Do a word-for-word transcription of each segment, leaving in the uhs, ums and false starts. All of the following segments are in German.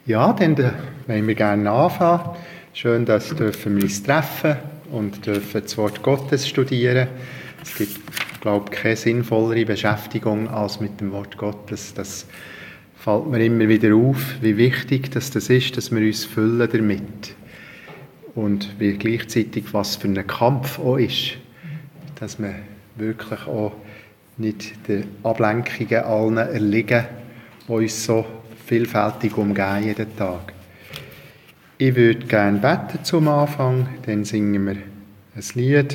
Ja, dann wollen wir gerne anfangen. Schön, dass dürfen wir uns treffen und dürfen das Wort Gottes studieren. Es gibt, glaube ich, keine sinnvollere Beschäftigung als mit dem Wort Gottes. Das fällt mir immer wieder auf, wie wichtig das ist, dass wir uns füllen damit. Und wie gleichzeitig, was für ein Kampf auch ist, dass wir wirklich auch nicht den Ablenkungen allen erliegen, die uns so vielfältig umgehen jeden Tag. Ich würde gerne beten zum Anfang, dann singen wir ein Lied.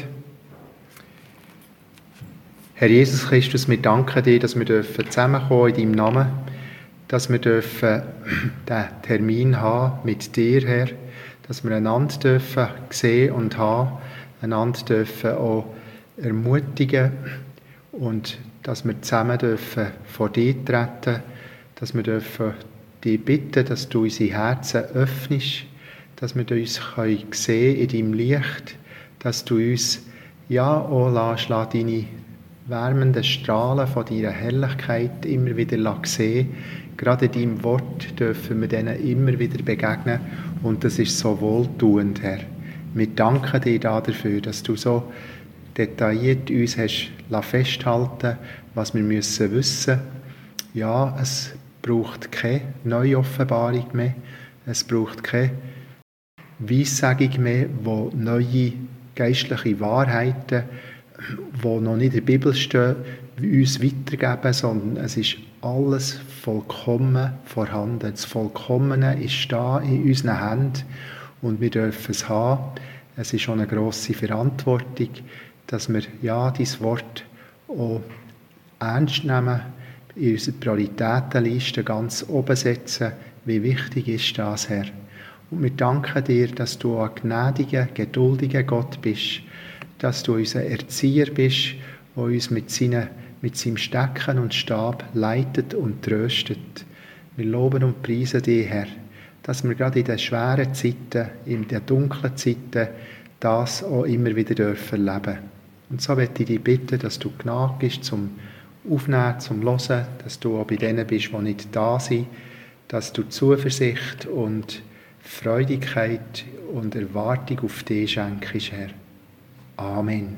Herr Jesus Christus, wir danken dir, dass wir dürfen zusammenkommen in deinem Namen, dass wir dürfen den Termin haben mit dir, Herr, dass wir einander dürfen sehen und haben, einander dürfen auch ermutigen und dass wir zusammen dürfen vor dir treten, dass wir dürfen dich bitten, dass du unsere Herzen öffnest, dass wir uns sehen in deinem Licht, dass du uns ja auch lässt, lässt deine wärmenden Strahlen von deiner Herrlichkeit immer wieder sehen. Gerade in deinem Wort dürfen wir denen immer wieder begegnen und das ist so wohltuend, Herr. Wir danken dir dafür, dass du so detailliert uns hast festhalten, was wir müssen wissen. Ja, es braucht keine neue Offenbarung mehr. Es braucht keine Weissagung mehr, wo neue geistliche Wahrheiten, die noch nicht in der Bibel stehen, uns weitergeben, sondern es ist alles vollkommen vorhanden. Das Vollkommene ist da in unseren Händen und wir dürfen es haben. Es ist schon eine grosse Verantwortung, dass wir ja dein Wort auch ernst nehmen, in unserer Prioritätenliste ganz oben setzen. Wie wichtig ist das, Herr? Und wir danken dir, dass du ein gnädiger, geduldiger Gott bist, dass du unser Erzieher bist, der uns mit, seinen, mit seinem Stecken und Stab leitet und tröstet. Wir loben und preisen dich, Herr, dass wir gerade in den schweren Zeiten, in den dunklen Zeiten, das auch immer wieder dürfen leben. Und so möchte ich dich bitten, dass du Gnade gibst zum Aufnehmen, zum Hören, dass du auch bei denen bist, die nicht da sind, dass du Zuversicht und Freudigkeit und Erwartung auf dich schenkst, Herr. Amen.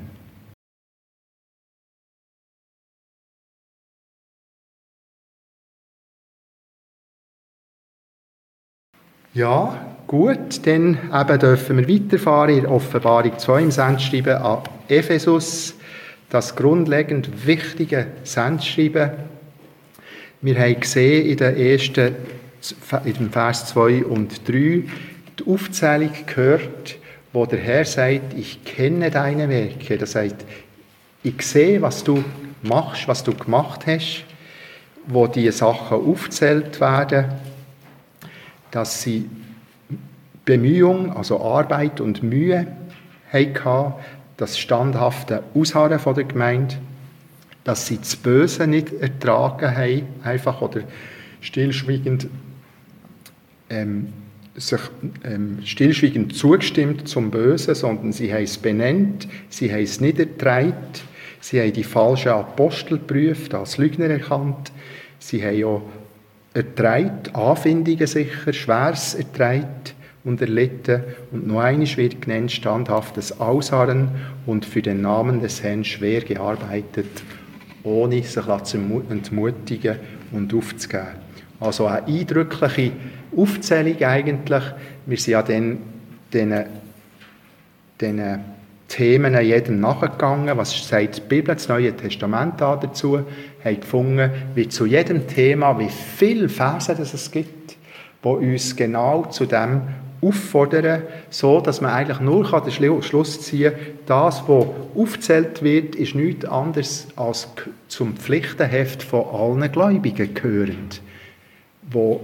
Ja, gut, dann eben dürfen wir weiterfahren in der Offenbarung zwei im Sendschreiben an Ephesus, das grundlegend wichtige Sendschreiben. Wir haben gesehen in den ersten, in dem Vers zwei und drei, die Aufzählung gehört, wo der Herr sagt, ich kenne deine Werke. Das heißt, ich sehe, was du machst, was du gemacht hast, wo diese Sachen aufgezählt werden, dass sie Bemühung, also Arbeit und Mühe hatten, das standhafte Ausharren von der Gemeinde, dass sie das Böse nicht ertragen haben, einfach oder stillschweigend, ähm, sich ähm, stillschweigend zugestimmt zum Bösen, sondern sie haben es benannt, sie haben es nicht ertragen, sie haben die falschen Apostel geprüft, als Lügner erkannt, sie haben auch ertragen, Anfindungen sicher, Schweres ertragen und erlitten. Und noch einmal wird genannt, standhaftes Ausharren und für den Namen des Herrn schwer gearbeitet, ohne sich zu entmutigen und aufzugeben. Also eine eindrückliche Aufzählung eigentlich. Wir sind ja dann diesen, diesen Themen jedem nachgegangen. Was sagt die Bibel, das Neue Testament dazu? Haben gefunden, wie zu jedem Thema, wie viele Verse es gibt, die uns genau zu dem auffordern, so dass man eigentlich nur den Schluss ziehen kann, das, was aufgezählt wird, ist nichts anderes als zum Pflichtenheft von allen Gläubigen gehörend, wo,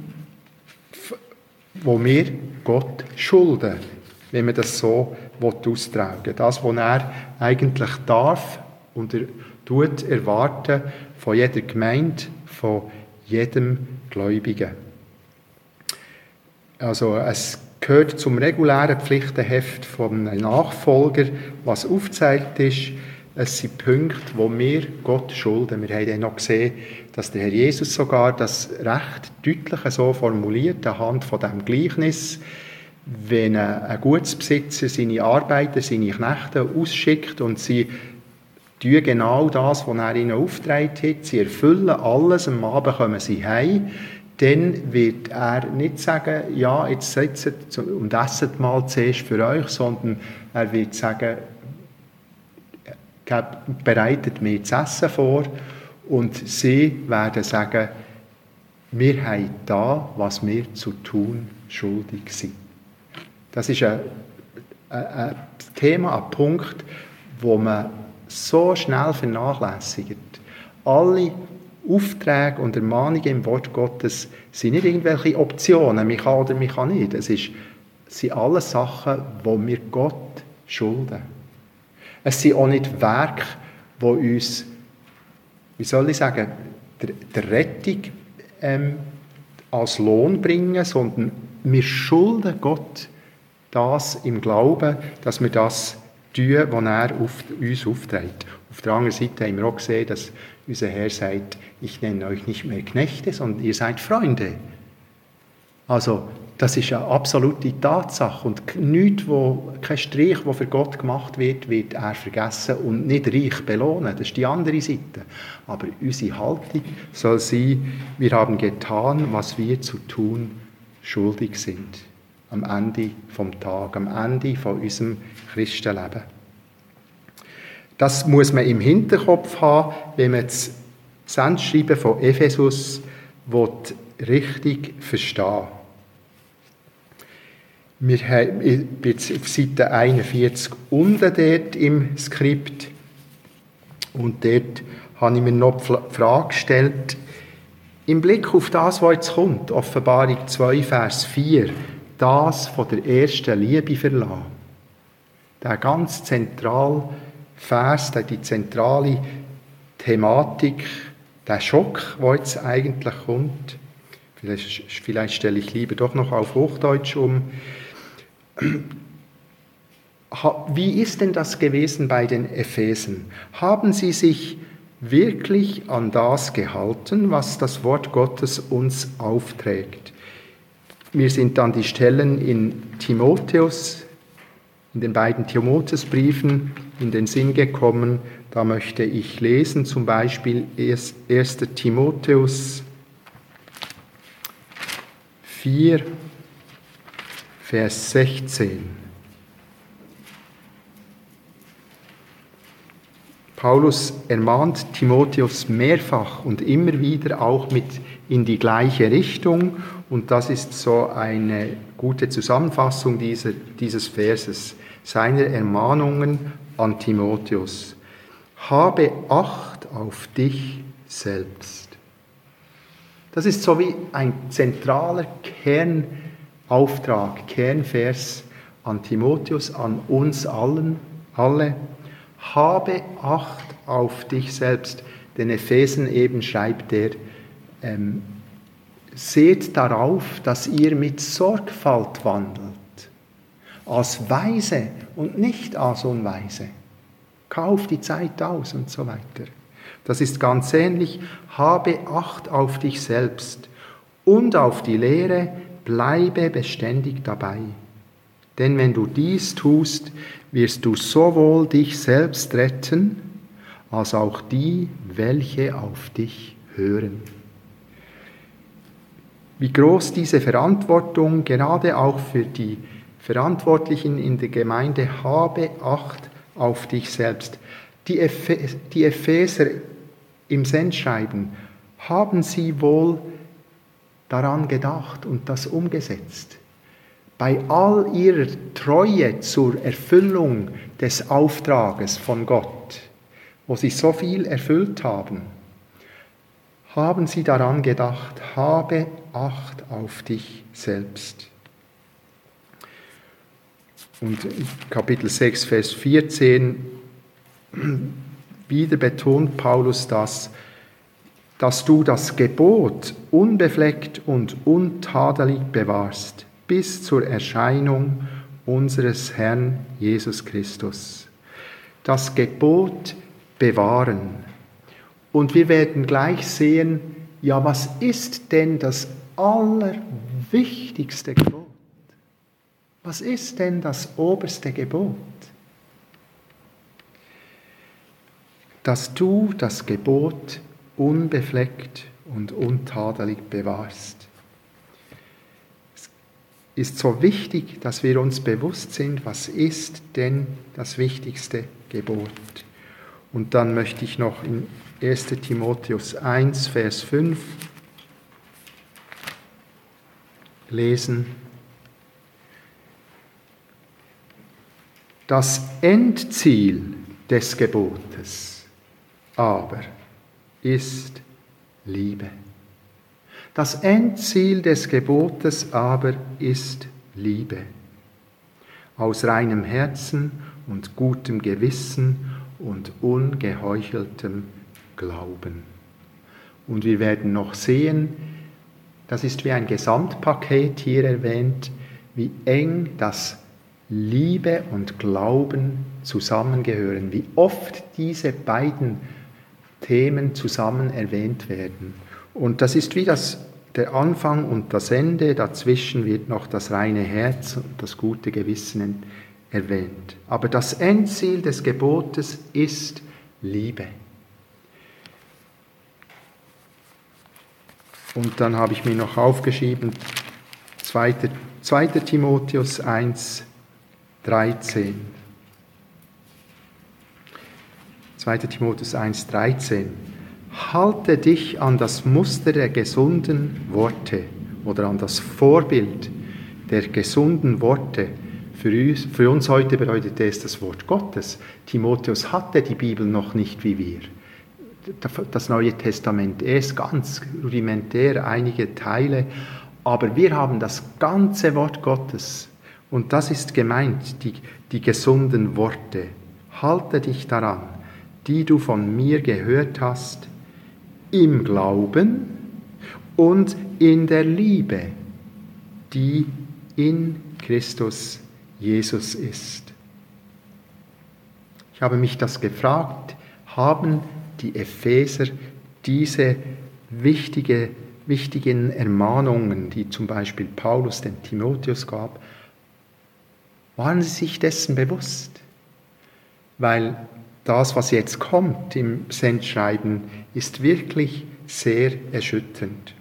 wo wir Gott schulden, wenn man das so austragen will. Das, was er eigentlich darf und er tut erwarten von jeder Gemeinde, von jedem Gläubigen. Also es gehört zum regulären Pflichtenheft von einem Nachfolger, was aufgezeigt ist, es sind Punkte, wo wir Gott schulden. Wir haben dann noch gesehen, dass der Herr Jesus sogar das recht deutlich so formuliert, anhand von dem Gleichnis, wenn ein Gutsbesitzer seine Arbeiter, seine Knechte ausschickt und sie tun genau das, was er ihnen aufgetragen hat, sie erfüllen alles, am Abend kommen sie heim, dann wird er nicht sagen, ja, jetzt setzt und esset mal zuerst für euch, sondern er wird sagen, bereitet mir das Essen vor und sie werden sagen, wir haben da, was wir zu tun schuldig sind. Das ist ein, ein, ein Thema, ein Punkt, wo man so schnell vernachlässigt. Alle Aufträge und Ermahnungen im Wort Gottes sind nicht irgendwelche Optionen, man kann oder man kann nicht. Es ist, sind alles Sachen, die wir Gott schulden. Es sind auch nicht Werke, die uns, wie soll ich sagen, der, der Rettung ähm, als Lohn bringen, sondern wir schulden Gott das im Glauben, dass wir das tun, was er auf, uns aufträgt. Auf der anderen Seite haben wir auch gesehen, dass unser Herr sagt, ich nenne euch nicht mehr Knechte, sondern ihr seid Freunde. Also, das ist eine absolute Tatsache und nichts, wo, kein Streich, der für Gott gemacht wird, wird er vergessen und nicht reich belohnen. Das ist die andere Seite. Aber unsere Haltung soll sein, wir haben getan, was wir zu tun schuldig sind. Am Ende vom Tag, am Ende von unserem Christenleben. Das muss man im Hinterkopf haben, wenn man das Sendschreiben von Ephesus richtig verstehen will. Wir haben jetzt auf Seite einundvierzig unten dort im Skript und dort habe ich mir noch die Frage gestellt, im Blick auf das, was jetzt kommt, Offenbarung zwei, Vers vier, das von der ersten Liebe verlassen. Der ganz zentrale Vers, die zentrale Thematik, der Schock, der jetzt eigentlich kommt. Vielleicht, vielleicht stelle ich lieber doch noch auf Hochdeutsch um. Wie ist denn das gewesen bei den Ephesen? Haben sie sich wirklich an das gehalten, was das Wort Gottes uns aufträgt? Mir sind dann die Stellen in Timotheus, in den beiden Timotheusbriefen in den Sinn gekommen. Da möchte ich lesen, zum Beispiel erster Timotheus vier, Vers sechzehn. Paulus ermahnt Timotheus mehrfach und immer wieder auch mit in die gleiche Richtung. Und das ist so eine gute Zusammenfassung dieser, dieses Verses, seiner Ermahnungen an Timotheus. Habe Acht auf dich selbst. Das ist so wie ein zentraler Kernauftrag, Kernvers an Timotheus, an uns allen, alle. Habe Acht auf dich selbst. Den Ephesen eben schreibt er, ähm, seht darauf, dass ihr mit Sorgfalt wandelt, als Weise und nicht als Unweise. Kauft die Zeit aus und so weiter. Das ist ganz ähnlich. Habe Acht auf dich selbst und auf die Lehre, bleibe beständig dabei. Denn wenn du dies tust, wirst du sowohl dich selbst retten, als auch die, welche auf dich hören. Wie groß diese Verantwortung gerade auch für die Verantwortlichen in der Gemeinde, habe Acht auf dich selbst. Die, Ephes- die Epheser im Sendschreiben, haben sie wohl daran gedacht und das umgesetzt? Bei all ihrer Treue zur Erfüllung des Auftrages von Gott, wo sie so viel erfüllt haben, haben sie daran gedacht, habe Acht auf dich selbst. Und Kapitel sechs, Vers vierzehn, wieder betont Paulus das, dass du das Gebot unbefleckt und untadelig bewahrst, bis zur Erscheinung unseres Herrn Jesus Christus. das Gebot bewahren. Und wir werden gleich sehen, ja, was ist denn das allerwichtigste Gebot? Was ist denn das oberste Gebot? Dass du das Gebot unbefleckt und untadelig bewahrst. Es ist so wichtig, dass wir uns bewusst sind, was ist denn das wichtigste Gebot. Und dann möchte ich noch in erster Timotheus eins, Vers fünf lesen. Das Endziel des Gebotes aber ist Liebe. Das Endziel des Gebotes aber ist Liebe. Aus reinem Herzen und gutem Gewissen und ungeheucheltem Glauben. Und wir werden noch sehen, das ist wie ein Gesamtpaket hier erwähnt, wie eng das Liebe und Glauben zusammengehören, wie oft diese beiden Themen zusammen erwähnt werden. Und das ist wie das, der Anfang und das Ende, dazwischen wird noch das reine Herz und das gute Gewissen erwähnt. Aber das Endziel des Gebotes ist Liebe. Und dann habe ich mir noch aufgeschrieben, zweiter Timotheus eins, dreizehn. zweiter Timotheus eins, dreizehn. Halte dich an das Muster der gesunden Worte oder an das Vorbild der gesunden Worte. Für uns, für uns heute bedeutet es das Wort Gottes. Timotheus hatte die Bibel noch nicht wie wir. Das Neue Testament ist ganz rudimentär, einige Teile, aber wir haben das ganze Wort Gottes. Und das ist gemeint, die, die gesunden Worte. Halte dich daran, die du von mir gehört hast, im Glauben und in der Liebe, die in Christus Jesus ist. Ich habe mich das gefragt, haben die Epheser diese wichtige, wichtigen Ermahnungen, die zum Beispiel Paulus dem Timotheus gab, waren sie sich dessen bewusst? Weil das, was jetzt kommt im Sendschreiben, ist wirklich sehr erschütternd.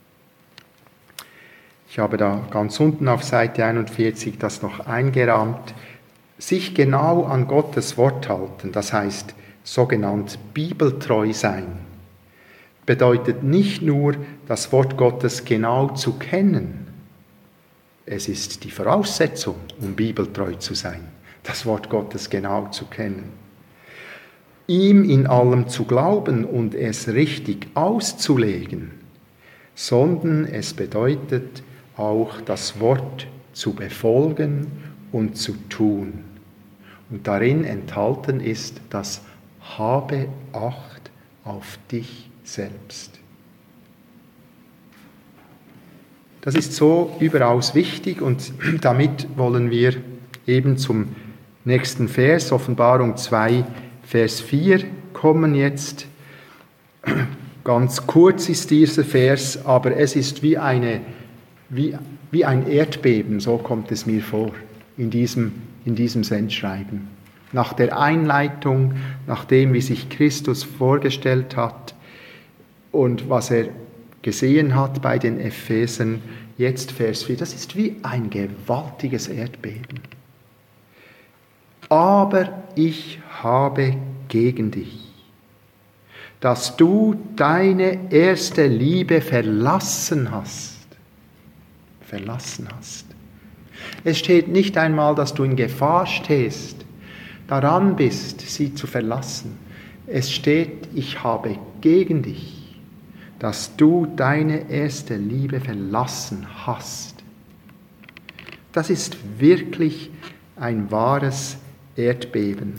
Ich habe da ganz unten auf Seite einundvierzig das noch eingerahmt. Sich genau an Gottes Wort halten, das heißt sogenannt bibeltreu sein, bedeutet nicht nur, das Wort Gottes genau zu kennen. Es ist die Voraussetzung, um bibeltreu zu sein, das Wort Gottes genau zu kennen. Ihm in allem zu glauben und es richtig auszulegen, sondern es bedeutet auch, das Wort zu befolgen und zu tun. Und darin enthalten ist das Habe Acht auf dich selbst. Das ist so überaus wichtig und damit wollen wir eben zum nächsten Vers, Offenbarung zwei, Vers vier, kommen jetzt. Ganz kurz ist dieser Vers, aber es ist wie, eine, wie, wie ein Erdbeben, so kommt es mir vor, in diesem, in diesem Sendschreiben. Nach der Einleitung, nach dem, wie sich Christus vorgestellt hat und was er gesehen hat bei den Ephesern, jetzt Vers vier, das ist wie ein gewaltiges Erdbeben. Aber ich habe gegen dich, dass du deine erste Liebe verlassen hast. Verlassen hast. Es steht nicht einmal, dass du in Gefahr stehst, daran bist, sie zu verlassen. Es steht, ich habe gegen dich, dass du deine erste Liebe verlassen hast. Das ist wirklich ein wahres Erdbeben.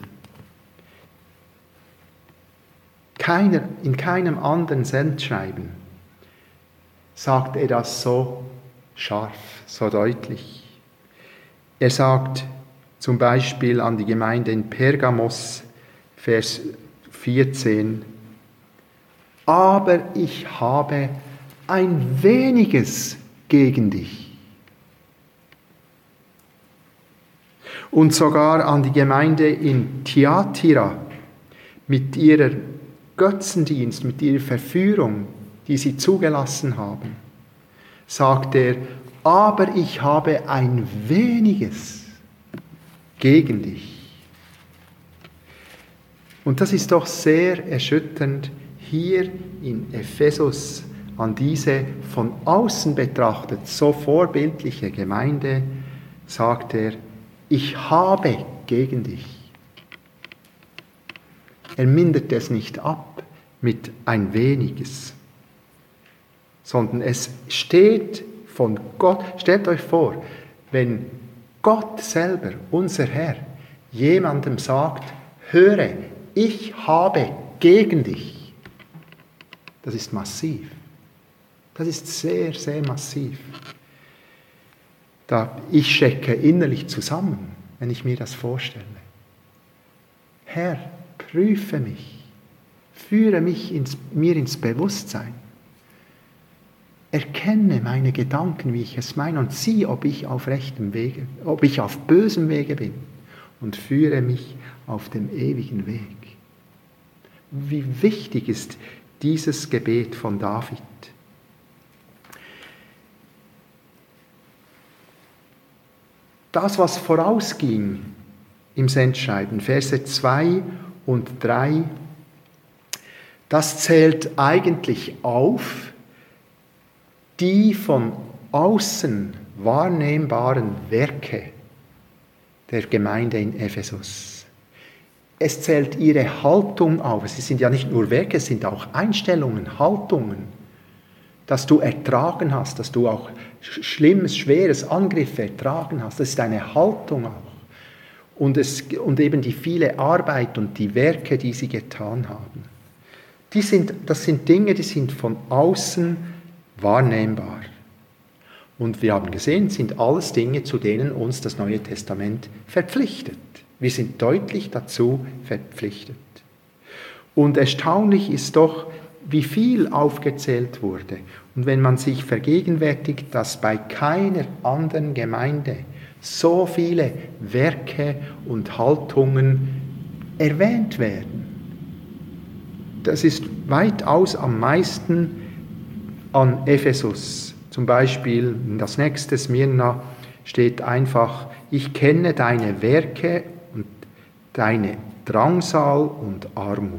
Keiner, in keinem anderen Sendschreiben sagt er das so scharf, so deutlich. Er sagt zum Beispiel an die Gemeinde in Pergamos, Vers vierzehn. Aber ich habe ein weniges gegen dich. Und sogar an die Gemeinde in Thyatira mit ihrer Götzendienst, mit ihrer Verführung, die sie zugelassen haben, sagt er, aber ich habe ein weniges gegen dich. Und das ist doch sehr erschütternd, hier in Ephesus an diese von außen betrachtet so vorbildliche Gemeinde sagt er, ich habe gegen dich. Er mindert es nicht ab mit ein weniges, sondern es steht von Gott. Stellt euch vor, wenn Gott selber, unser Herr, jemandem sagt, höre, ich habe gegen dich. Das ist massiv. Das ist sehr, sehr massiv. Da ich schrecke innerlich zusammen, wenn ich mir das vorstelle. Herr, prüfe mich, führe mich ins, mir ins Bewusstsein. Erkenne meine Gedanken, wie ich es meine, und sieh, ob ich auf rechtem Wege, ob ich auf bösem Wege bin, und führe mich auf dem ewigen Weg. Wie wichtig ist dieses Gebet von David. Das, was vorausging im Sendschreiben, Verse zwei und drei, das zählt eigentlich auf die von außen wahrnehmbaren Werke der Gemeinde in Ephesus. Es zählt ihre Haltung auf. Es sind ja nicht nur Werke, es sind auch Einstellungen, Haltungen, dass du ertragen hast, dass du auch Schlimmes, Schweres, Angriffe ertragen hast. Das ist eine Haltung auch. Und, es, und eben die viele Arbeit und die Werke, die sie getan haben. Die sind, das sind Dinge, die sind von außen wahrnehmbar. Und wir haben gesehen, sind alles Dinge, zu denen uns das Neue Testament verpflichtet. Wir sind deutlich dazu verpflichtet. Und erstaunlich ist doch, wie viel aufgezählt wurde. Und wenn man sich vergegenwärtigt, dass bei keiner anderen Gemeinde so viele Werke und Haltungen erwähnt werden. Das ist weitaus am meisten an Ephesus. Zum Beispiel das nächste Smyrna steht einfach, ich kenne deine Werke und deine Drangsal und Armut.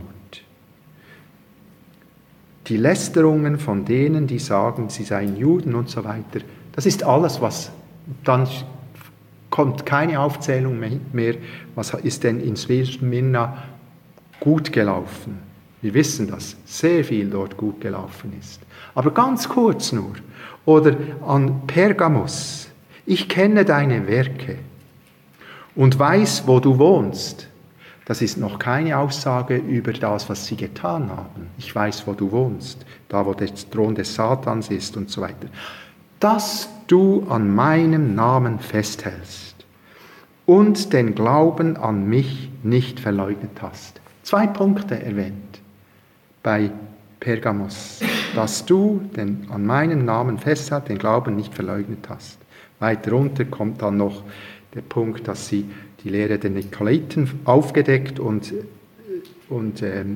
Die Lästerungen von denen, die sagen, sie seien Juden und so weiter. Das ist alles, was, dann kommt keine Aufzählung mehr, was ist denn in Smyrna gut gelaufen. Wir wissen, dass sehr viel dort gut gelaufen ist. Aber ganz kurz nur. Oder an Pergamos. Ich kenne deine Werke und weiß, wo du wohnst. Das ist noch keine Aussage über das, was sie getan haben. Ich weiß, wo du wohnst, da wo der Thron des Satans ist und so weiter. Dass du an meinem Namen festhältst und den Glauben an mich nicht verleugnet hast. Zwei Punkte erwähnt bei Pergamos. Dass du den, an meinem Namen festhältst, den Glauben nicht verleugnet hast. Weiter runter kommt dann noch der Punkt, dass sie die Lehre der Nikolaiten aufgedeckt und, und ähm,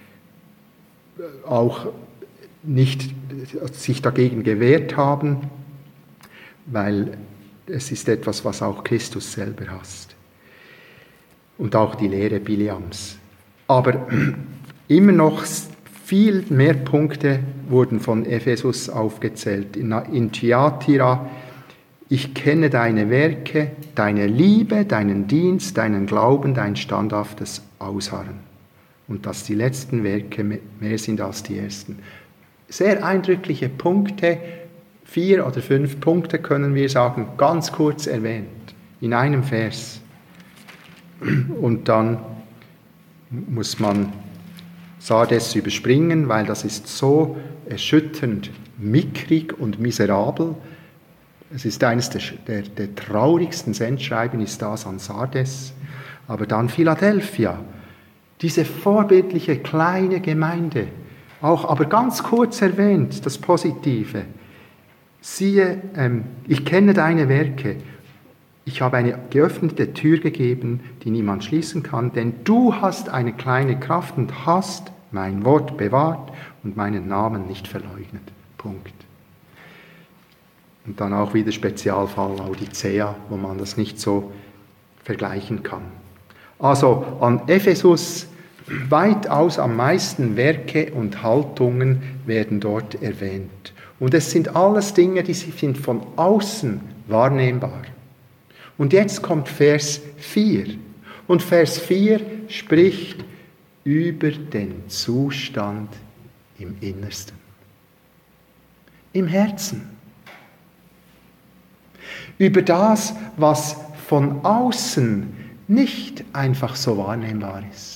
auch nicht sich dagegen gewehrt haben, weil es ist etwas, was auch Christus selber hasst. Und auch die Lehre Biliams. Aber immer noch viel mehr Punkte wurden von Ephesus aufgezählt. In, in Thyatira, ich kenne deine Werke, deine Liebe, deinen Dienst, deinen Glauben, dein standhaftes Ausharren. Und dass die letzten Werke mehr sind als die ersten. Sehr eindrückliche Punkte, vier oder fünf Punkte können wir sagen, ganz kurz erwähnt, in einem Vers. Und dann muss man Sardes überspringen, weil das ist so erschütternd mickrig und miserabel. Es ist eines der, der, der traurigsten Sendschreiben, ist das an Sardes. Aber dann Philadelphia, Diese vorbildliche kleine Gemeinde, auch aber ganz kurz erwähnt, das Positive. Siehe, ähm, ich kenne deine Werke. Ich habe eine geöffnete Tür gegeben, die niemand schließen kann, denn du hast eine kleine Kraft und hast mein Wort bewahrt und meinen Namen nicht verleugnet. Punkt. Und dann auch wieder Spezialfall Laodicea, wo man das nicht so vergleichen kann. Also an Ephesus weitaus am meisten Werke und Haltungen werden dort erwähnt. Und es sind alles Dinge, die sind von außen wahrnehmbar. Und jetzt kommt Vers vier. Und Vers vier spricht über den Zustand im Innersten, im Herzen. Über das, was von außen nicht einfach so wahrnehmbar ist.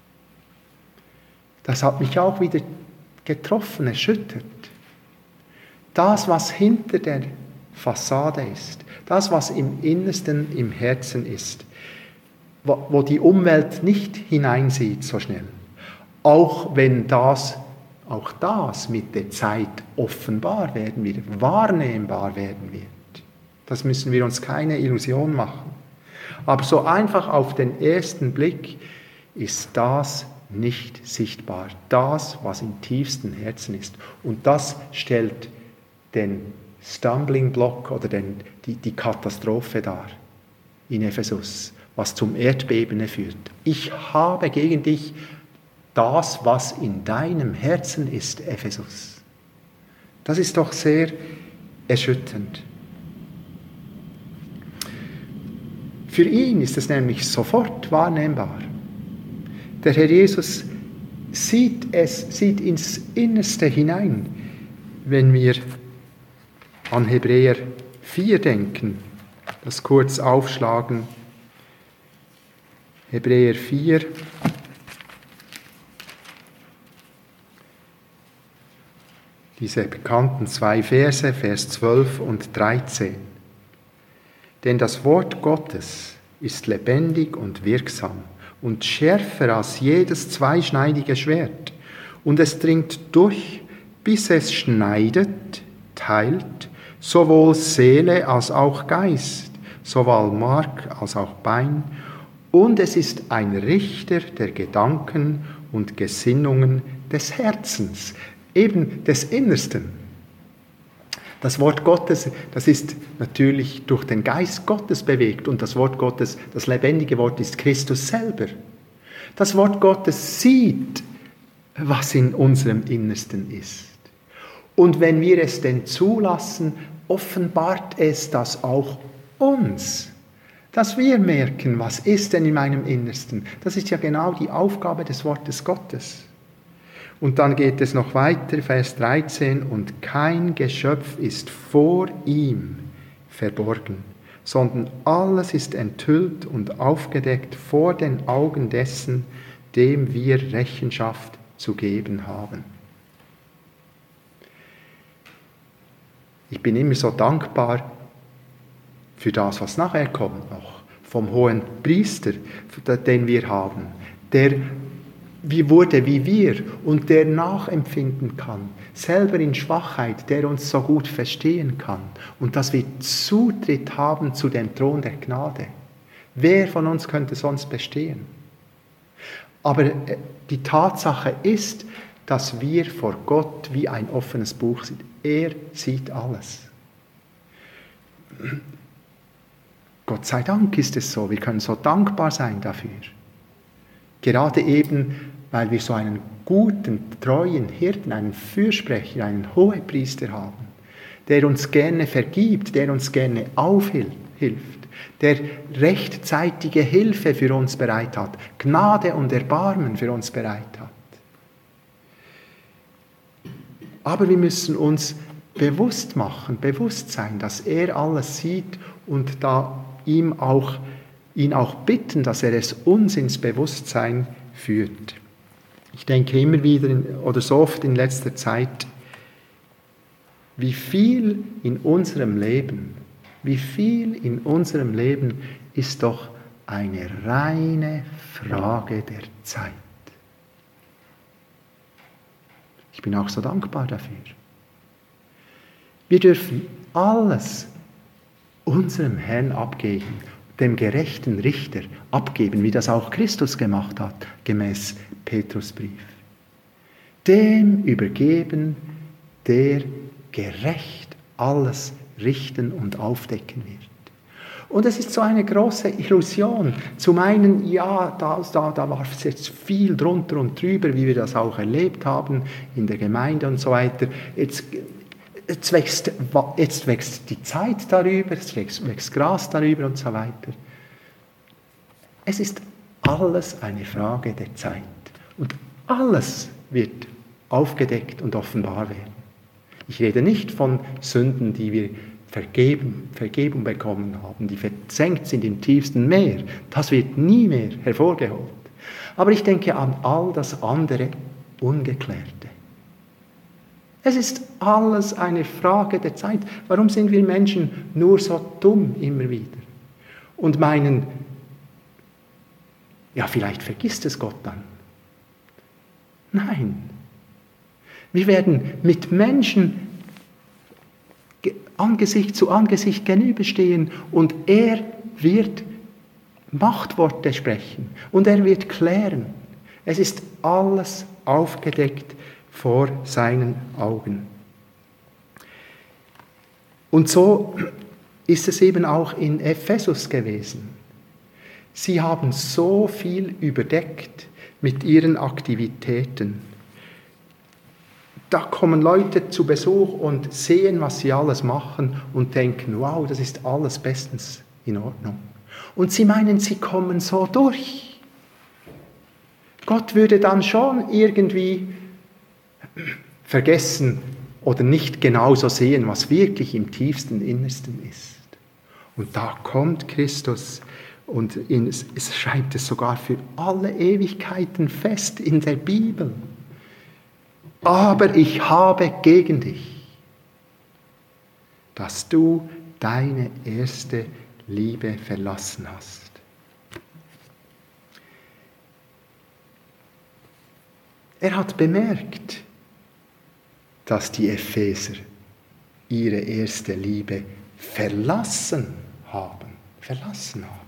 Das hat mich auch wieder getroffen, erschüttert. Das, was hinter der Fassade ist, das, was im Innersten, im Herzen ist, wo, wo die Umwelt nicht hineinsieht so schnell, auch wenn das, auch das mit der Zeit offenbar werden wird, wahrnehmbar werden wird. Das müssen wir uns keine Illusion machen. Aber so einfach auf den ersten Blick ist das nicht sichtbar. Das, was im tiefsten Herzen ist. Und das stellt den Stumbling Block oder den, die, die Katastrophe dar in Ephesus, was zum Erdbeben führt. Ich habe gegen dich das, was in deinem Herzen ist, Ephesus. Das ist doch sehr erschütternd. Für ihn ist es nämlich sofort wahrnehmbar. Der Herr Jesus sieht es, sieht ins Innerste hinein, wenn wir an Hebräer vier denken, das kurz aufschlagen. Hebräer vier. Diese bekannten zwei Verse, Vers zwölf und dreizehn. Denn das Wort Gottes ist lebendig und wirksam und schärfer als jedes zweischneidige Schwert. Und es dringt durch, bis es schneidet, teilt, sowohl Seele als auch Geist, sowohl Mark als auch Bein. Und es ist ein Richter der Gedanken und Gesinnungen des Herzens, eben des Innersten. Das Wort Gottes, das ist natürlich durch den Geist Gottes bewegt und das Wort Gottes, das lebendige Wort ist Christus selber. Das Wort Gottes sieht, was in unserem Innersten ist. Und wenn wir es denn zulassen, offenbart es das auch uns, dass wir merken, was ist denn in meinem Innersten. Das ist ja genau die Aufgabe des Wortes Gottes. Und dann geht es noch weiter, Vers dreizehn, und kein Geschöpf ist vor ihm verborgen, sondern alles ist enthüllt und aufgedeckt vor den Augen dessen, dem wir Rechenschaft zu geben haben. Ich bin immer so dankbar für das, was nachher kommt noch, vom hohen Priester, den wir haben, der wie wurde wie wir und der nachempfinden kann, selber in Schwachheit, der uns so gut verstehen kann und dass wir Zutritt haben zu dem Thron der Gnade. Wer von uns könnte sonst bestehen? Aber die Tatsache ist, dass wir vor Gott wie ein offenes Buch sind. Er sieht alles. Gott sei Dank ist es so, wir können so dankbar sein dafür. Gerade eben, weil wir so einen guten, treuen Hirten, einen Fürsprecher, einen Hohepriester haben, der uns gerne vergibt, der uns gerne aufhilft, der rechtzeitige Hilfe für uns bereit hat, Gnade und Erbarmen für uns bereit hat. Aber wir müssen uns bewusst machen, bewusst sein, dass er alles sieht und da ihm auch ihn auch bitten, dass er es uns ins Bewusstsein führt. Ich denke immer wieder in, oder so oft in letzter Zeit, wie viel in unserem Leben, wie viel in unserem Leben ist doch eine reine Frage der Zeit. Ich bin auch so dankbar dafür. Wir dürfen alles unserem Herrn abgeben, dem gerechten Richter abgeben, wie das auch Christus gemacht hat, gemäß Petrusbrief. Dem übergeben, der gerecht alles richten und aufdecken wird. Und es ist so eine große Illusion, zu meinen, ja, da, da, da war jetzt viel drunter und drüber, wie wir das auch erlebt haben in der Gemeinde und so weiter. Jetzt, jetzt, wächst, jetzt wächst die Zeit darüber, es wächst, wächst Gras darüber und so weiter. Es ist alles eine Frage der Zeit. Und alles wird aufgedeckt und offenbar werden. Ich rede nicht von Sünden, die wir vergeben, Vergebung bekommen haben, die versenkt sind im tiefsten Meer. Das wird nie mehr hervorgeholt. Aber ich denke an all das andere Ungeklärte. Es ist alles eine Frage der Zeit. Warum sind wir Menschen nur so dumm immer wieder? Und meinen, ja, vielleicht vergisst es Gott dann. Nein. Wir werden mit Menschen Angesicht zu Angesicht gegenüberstehen und er wird Machtworte sprechen und er wird klären. Es ist alles aufgedeckt vor seinen Augen. Und so ist es eben auch in Ephesus gewesen. Sie haben so viel überdeckt mit ihren Aktivitäten. Da kommen Leute zu Besuch und sehen, was sie alles machen und denken, wow, das ist alles bestens in Ordnung. Und sie meinen, sie kommen so durch. Gott würde dann schon irgendwie vergessen oder nicht genauso sehen, was wirklich im tiefsten Innersten ist. Und da kommt Christus und es schreibt es sogar für alle Ewigkeiten fest in der Bibel. Aber ich habe gegen dich, dass du deine erste Liebe verlassen hast. Er hat bemerkt, dass die Epheser ihre erste Liebe verlassen haben. Verlassen haben.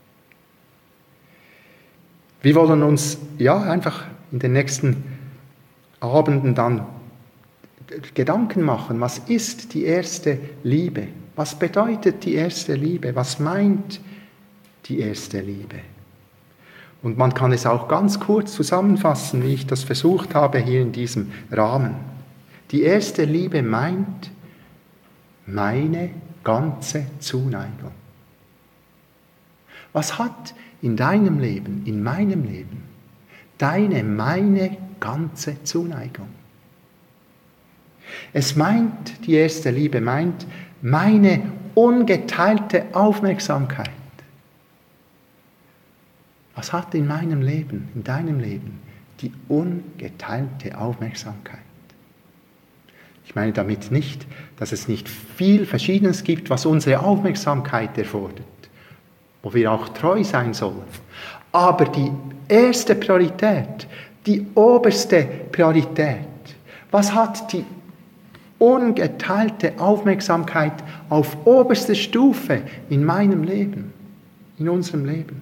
Wir wollen uns ja einfach in den nächsten Abenden dann Gedanken machen, was ist die erste Liebe? Was bedeutet die erste Liebe? Was meint die erste Liebe? Und man kann es auch ganz kurz zusammenfassen, wie ich das versucht habe hier in diesem Rahmen. Die erste Liebe meint meine ganze Zuneigung. Was hat in deinem Leben, in meinem Leben, deine, meine ganze Zuneigung? Es meint, die erste Liebe meint, meine ungeteilte Aufmerksamkeit. Was hat in meinem Leben, in deinem Leben, die ungeteilte Aufmerksamkeit? Ich meine damit nicht, dass es nicht viel Verschiedenes gibt, was unsere Aufmerksamkeit erfordert, wo wir auch treu sein sollen. Aber die erste Priorität, die oberste Priorität, was hat die ungeteilte Aufmerksamkeit auf oberster Stufe in meinem Leben, in unserem Leben?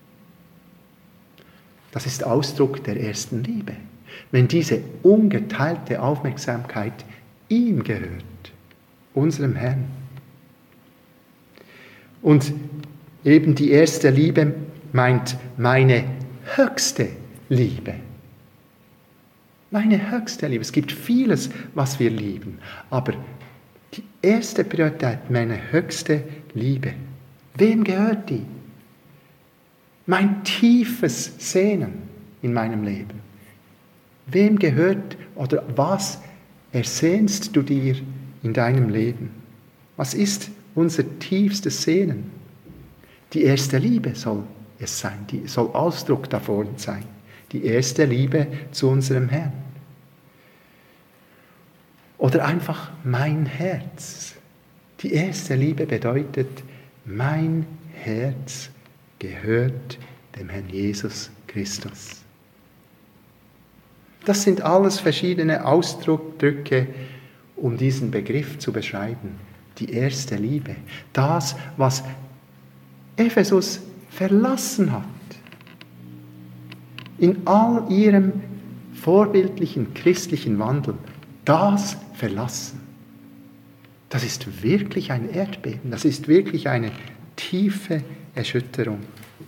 Das ist Ausdruck der ersten Liebe. Wenn diese ungeteilte Aufmerksamkeit ihm gehört, unserem Herrn. Und eben die erste Liebe meint meine höchste Liebe. Meine höchste Liebe. Es gibt vieles, was wir lieben, aber die erste Priorität, meine höchste Liebe. Wem gehört die? Mein tiefes Sehnen in meinem Leben. Wem gehört oder was ersehnst du dir in deinem Leben? Was ist unser tiefstes Sehnen? Die erste Liebe soll es sein, die soll Ausdruck davon sein. Die erste Liebe zu unserem Herrn. Oder einfach mein Herz. Die erste Liebe bedeutet, mein Herz gehört dem Herrn Jesus Christus. Das sind alles verschiedene Ausdrücke, um diesen Begriff zu beschreiben. Die erste Liebe. Das, was Ephesus verlassen hat. In all ihrem vorbildlichen christlichen Wandel. Das verlassen. Das ist wirklich ein Erdbeben. Das ist wirklich eine tiefe Erschütterung.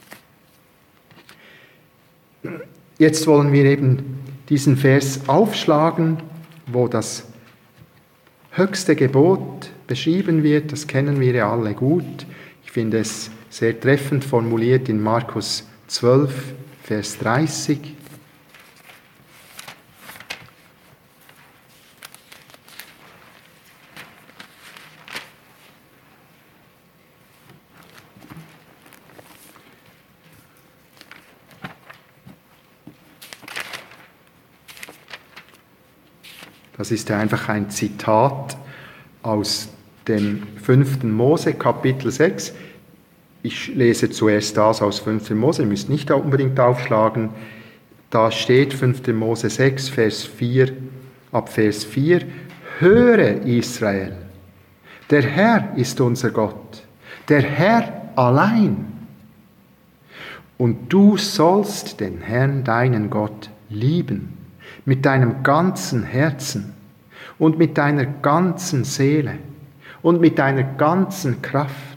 Jetzt wollen wir eben diesen Vers aufschlagen, wo das höchste Gebot beschrieben wird. Das kennen wir ja alle gut. Ich finde es sehr treffend formuliert in Markus zwölf, Vers dreißig. Das ist einfach ein Zitat aus dem fünften Mose, Kapitel sechs. Ich lese zuerst das aus fünften Mose, ihr müsst nicht unbedingt aufschlagen. Da steht fünften Mose sechs, Vers vier, ab Vers vier. Höre Israel, der Herr ist unser Gott, der Herr allein. Und du sollst den Herrn, deinen Gott, lieben. Mit deinem ganzen Herzen und mit deiner ganzen Seele und mit deiner ganzen Kraft.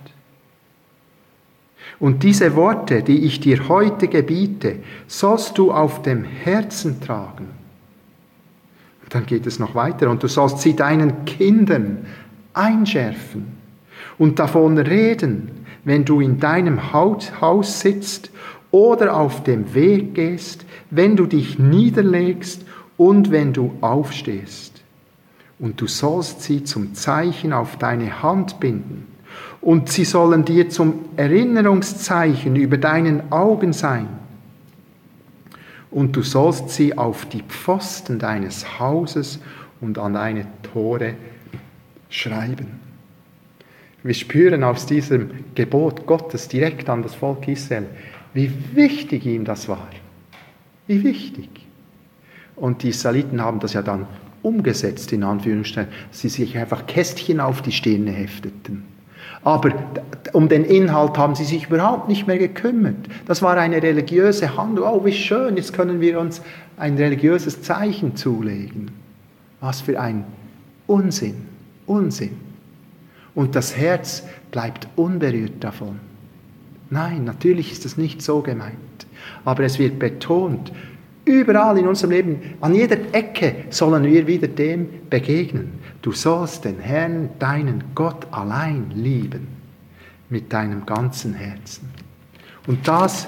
Und diese Worte, die ich dir heute gebiete, sollst du auf dem Herzen tragen. Und dann geht es noch weiter. Und du sollst sie deinen Kindern einschärfen und davon reden, wenn du in deinem Haus sitzt oder auf dem Weg gehst, wenn du dich niederlegst und wenn du aufstehst. Und du sollst sie zum Zeichen auf deine Hand binden. Und sie sollen dir zum Erinnerungszeichen über deinen Augen sein. Und du sollst sie auf die Pfosten deines Hauses und an deine Tore schreiben. Wir spüren aus diesem Gebot Gottes direkt an das Volk Israel, wie wichtig ihm das war. Wie wichtig. Und die Israeliten haben das ja dann umgesetzt, in Anführungsstrichen, dass sie sich einfach Kästchen auf die Stirne hefteten. Aber um den Inhalt haben sie sich überhaupt nicht mehr gekümmert. Das war eine religiöse Handlung. Oh, wie schön, jetzt können wir uns ein religiöses Zeichen zulegen. Was für ein Unsinn, Unsinn. Und das Herz bleibt unberührt davon. Nein, natürlich ist das nicht so gemeint. Aber es wird betont, überall in unserem Leben, an jeder Ecke sollen wir wieder dem begegnen. Du sollst den Herrn, deinen Gott allein lieben, mit deinem ganzen Herzen. Und das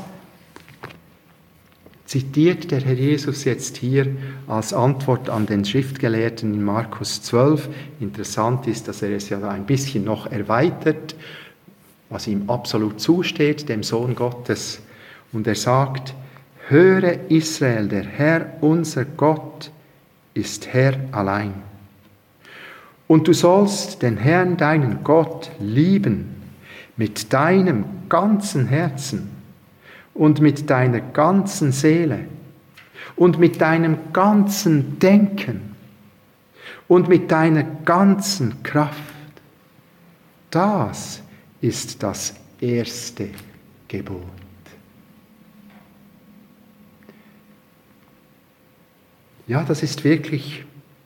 zitiert der Herr Jesus jetzt hier als Antwort an den Schriftgelehrten in Markus zwölf. Interessant ist, dass er es ja ein bisschen noch erweitert, was ihm absolut zusteht, dem Sohn Gottes. Und er sagt, höre Israel, der Herr, unser Gott, ist Herr allein. Und du sollst den Herrn, deinen Gott, lieben mit deinem ganzen Herzen und mit deiner ganzen Seele und mit deinem ganzen Denken und mit deiner ganzen Kraft. Das ist das erste Gebot. Ja, das ist wirklich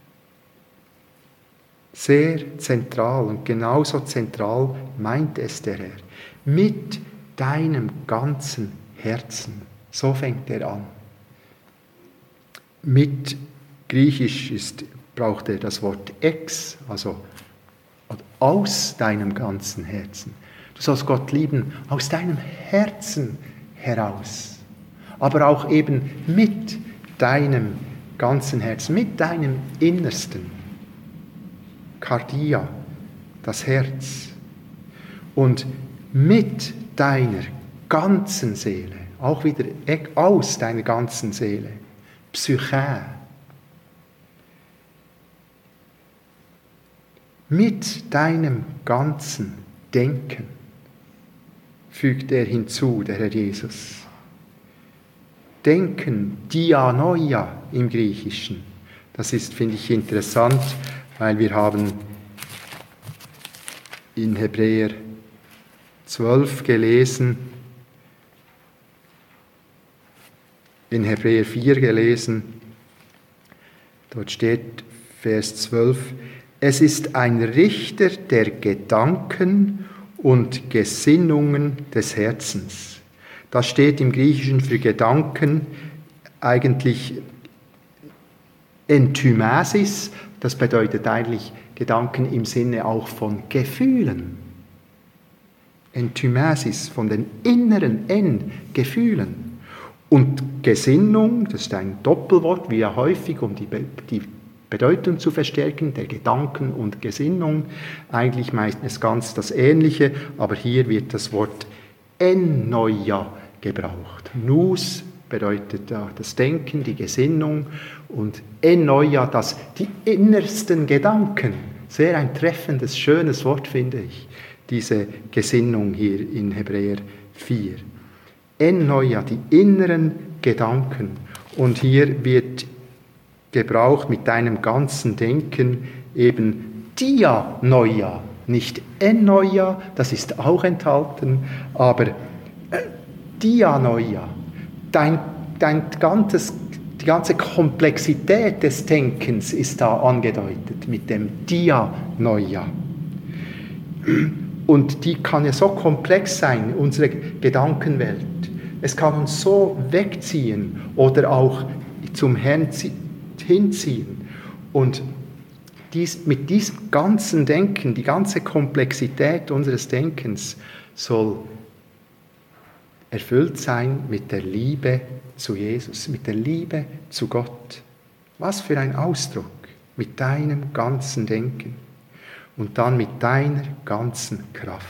sehr zentral und genauso zentral meint es der Herr. Mit deinem ganzen Herzen. So fängt er an. Mit Griechisch ist, braucht er das Wort ex, also aus deinem ganzen Herzen. Du sollst Gott lieben aus deinem Herzen heraus, aber auch eben mit deinem ganzen Herzen, mit deinem Innersten. Kardia, das Herz. Und mit deiner ganzen Seele, auch wieder aus deiner ganzen Seele, Psyche. Mit deinem ganzen Denken, fügt er hinzu, der Herr Jesus. Denken, Dianoia im Griechischen. Das ist, finde ich, interessant, weil wir haben in Hebräer zwölf gelesen, in Hebräer vier gelesen, dort steht Vers zwölf, es ist ein Richter der Gedanken und Gesinnungen des Herzens. Das steht im Griechischen für Gedanken eigentlich Enthymesis, das bedeutet eigentlich Gedanken im Sinne auch von Gefühlen. Enthymesis, von den inneren En-Gefühlen. Und Gesinnung, das ist ein Doppelwort, wie ja häufig, um die, Be- die Bedeutung zu verstärken, der Gedanken und Gesinnung. Eigentlich meistens ganz das Ähnliche, aber hier wird das Wort Ennoia gebraucht. Nous bedeutet ja das Denken, die Gesinnung und Ennoia, das die innersten Gedanken. Sehr ein treffendes, schönes Wort, finde ich, diese Gesinnung hier in Hebräer vier. Ennoia, die inneren Gedanken. Und hier wird gebraucht mit deinem ganzen Denken eben Dianoia, nicht Ennoia, das ist auch enthalten, aber äh, Dianoia, dein, dein ganzes, die ganze Komplexität des Denkens ist da angedeutet mit dem Dianoia. Und die kann ja so komplex sein, unsere Gedankenwelt. Es kann uns so wegziehen oder auch zum Herrn hinziehen. Und dies, mit diesem ganzen Denken, die ganze Komplexität unseres Denkens soll erfüllt sein mit der Liebe zu Jesus, mit der Liebe zu Gott. Was für ein Ausdruck mit deinem ganzen Denken und dann mit deiner ganzen Kraft.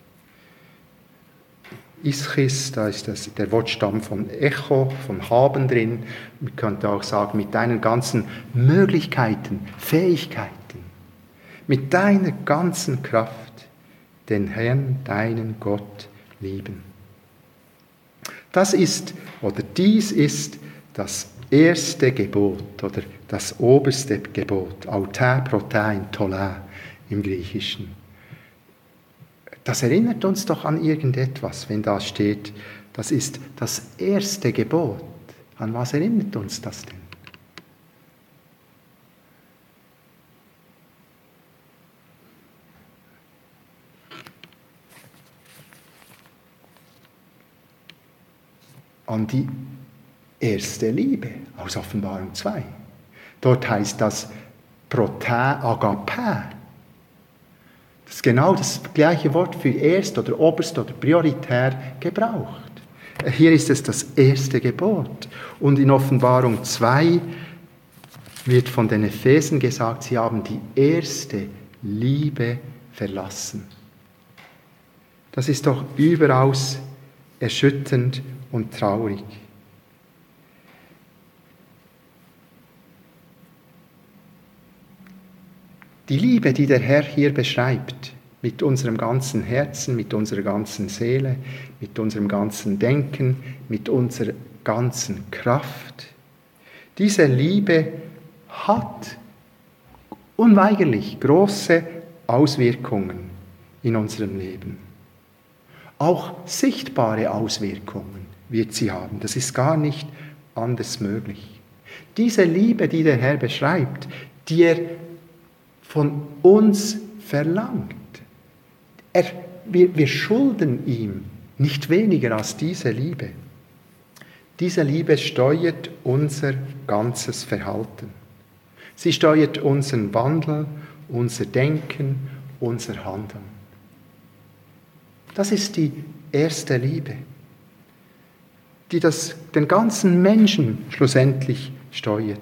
Ischis, da ist das, der Wortstamm von Echo, von haben drin. Man könnte auch sagen, mit deinen ganzen Möglichkeiten, Fähigkeiten, mit deiner ganzen Kraft den Herrn, deinen Gott lieben. Das ist, oder dies ist das erste Gebot oder das oberste Gebot, aute protein tolle im Griechischen. Das erinnert uns doch an irgendetwas, wenn da steht, das ist das erste Gebot. An was erinnert uns das denn? An die erste Liebe aus Offenbarung zwei. Dort heißt das prote agape. Das ist genau das gleiche Wort für erst oder oberst oder prioritär gebraucht. Hier ist es das erste Gebot. Und in Offenbarung zwei wird von den Ephesen gesagt, sie haben die erste Liebe verlassen. Das ist doch überaus erschütternd und traurig. Die Liebe, die der Herr hier beschreibt, mit unserem ganzen Herzen, mit unserer ganzen Seele, mit unserem ganzen Denken, mit unserer ganzen Kraft, diese Liebe hat unweigerlich große Auswirkungen in unserem Leben. Auch sichtbare Auswirkungen wird sie haben. Das ist gar nicht anders möglich. Diese Liebe, die der Herr beschreibt, die er von uns verlangt. Er, wir, wir schulden ihm nicht weniger als diese Liebe. Diese Liebe steuert unser ganzes Verhalten. Sie steuert unseren Wandel, unser Denken, unser Handeln. Das ist die erste Liebe, die das, den ganzen Menschen schlussendlich steuert.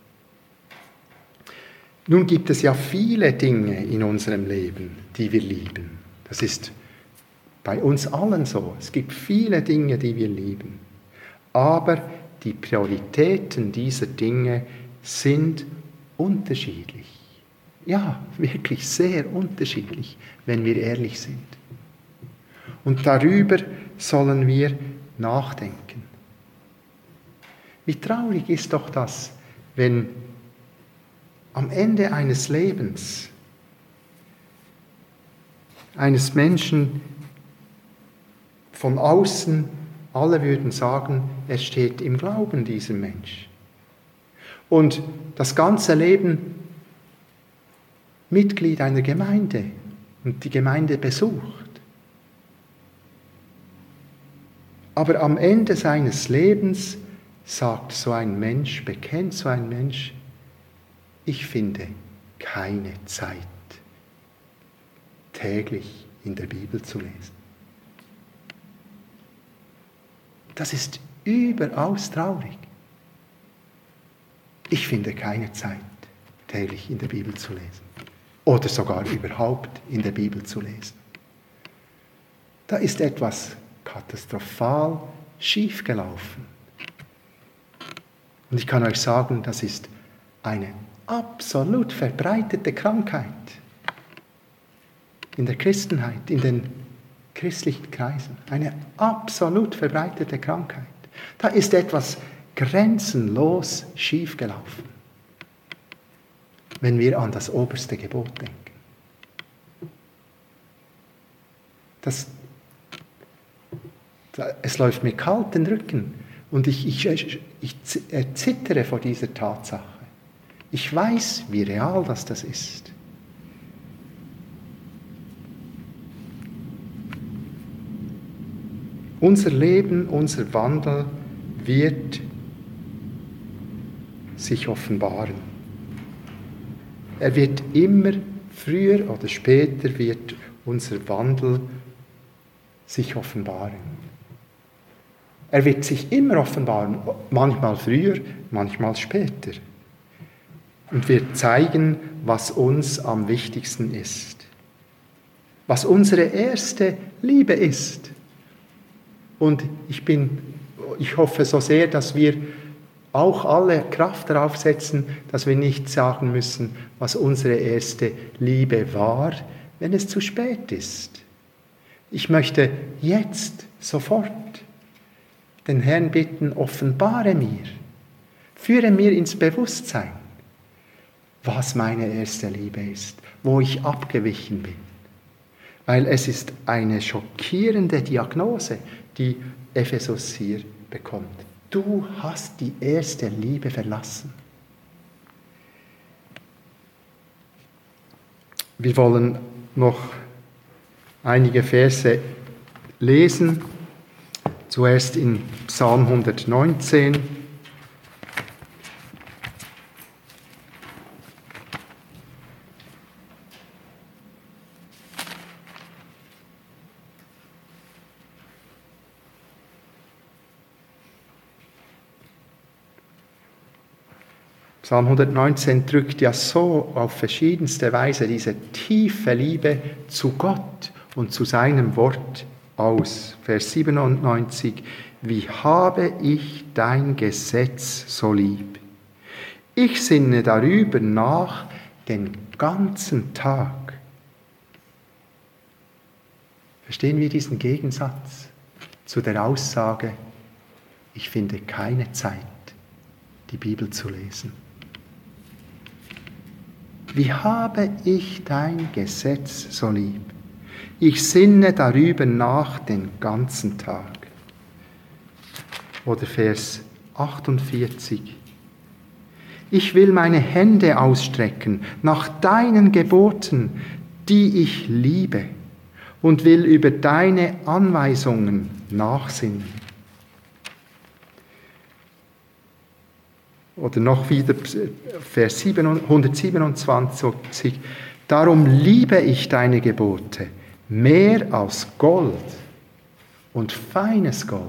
Nun gibt es ja viele Dinge in unserem Leben, die wir lieben. Das ist bei uns allen so. Es gibt viele Dinge, die wir lieben. Aber die Prioritäten dieser Dinge sind unterschiedlich. Ja, wirklich sehr unterschiedlich, wenn wir ehrlich sind. Und darüber sollen wir nachdenken. Wie traurig ist doch das, wenn am Ende eines Lebens eines Menschen von außen alle würden sagen, er steht im Glauben, dieser Mensch. Und das ganze Leben Mitglied einer Gemeinde und die Gemeinde besucht. Aber am Ende seines Lebens sagt so ein Mensch, bekennt so ein Mensch, ich finde keine Zeit, täglich in der Bibel zu lesen. Das ist überaus traurig. Ich finde keine Zeit, täglich in der Bibel zu lesen. Oder sogar überhaupt in der Bibel zu lesen. Da ist etwas katastrophal schiefgelaufen. Und ich kann euch sagen, das ist eine absolut verbreitete Krankheit in der Christenheit, in den christlichen Kreisen. Eine absolut verbreitete Krankheit. Da ist etwas grenzenlos schiefgelaufen, wenn wir an das oberste Gebot denken. Das, es läuft mir kalt den Rücken und ich, ich, ich, ich zittere vor dieser Tatsache. Ich weiß, wie real das, das ist. Unser Leben, unser Wandel wird sich offenbaren. Er wird immer, früher oder später, wird unser Wandel sich offenbaren. Er wird sich immer offenbaren, manchmal früher, manchmal später. Und wird zeigen, was uns am wichtigsten ist. Was unsere erste Liebe ist. Und ich bin, ich hoffe so sehr, dass wir auch alle Kraft darauf setzen, dass wir nicht sagen müssen, was unsere erste Liebe war, wenn es zu spät ist. Ich möchte jetzt, sofort, den Herrn bitten, offenbare mir, führe mir ins Bewusstsein, was meine erste Liebe ist, wo ich abgewichen bin. Weil es ist eine schockierende Diagnose, die Ephesus hier bekommt. Du hast die erste Liebe verlassen. Wir wollen noch einige Verse lesen. Zuerst in Psalm hundertneunzehn. Psalm hundertneunzehn drückt ja so auf verschiedenste Weise diese tiefe Liebe zu Gott und zu seinem Wort aus. Vers siebenundneunzig. Wie habe ich dein Gesetz so lieb? Ich sinne darüber nach den ganzen Tag. Verstehen wir diesen Gegensatz zu der Aussage, ich finde keine Zeit, die Bibel zu lesen? Wie habe ich dein Gesetz so lieb? Ich sinne darüber nach den ganzen Tag. Oder Vers achtundvierzig. Ich will meine Hände ausstrecken nach deinen Geboten, die ich liebe, und will über deine Anweisungen nachsinnen. Oder noch wieder Vers hundertsiebenundzwanzig. Darum liebe ich deine Gebote mehr als Gold und feines Gold.